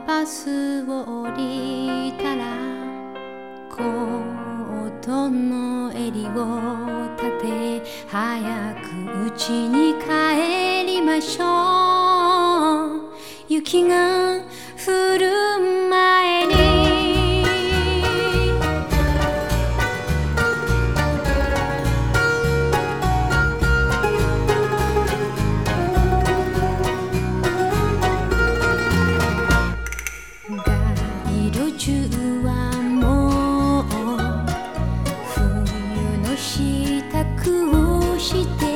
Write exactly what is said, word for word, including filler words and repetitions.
バスを降りたらコートの襟を立て早く家に帰りましょう。雪が降る前に中はもう冬の支度をして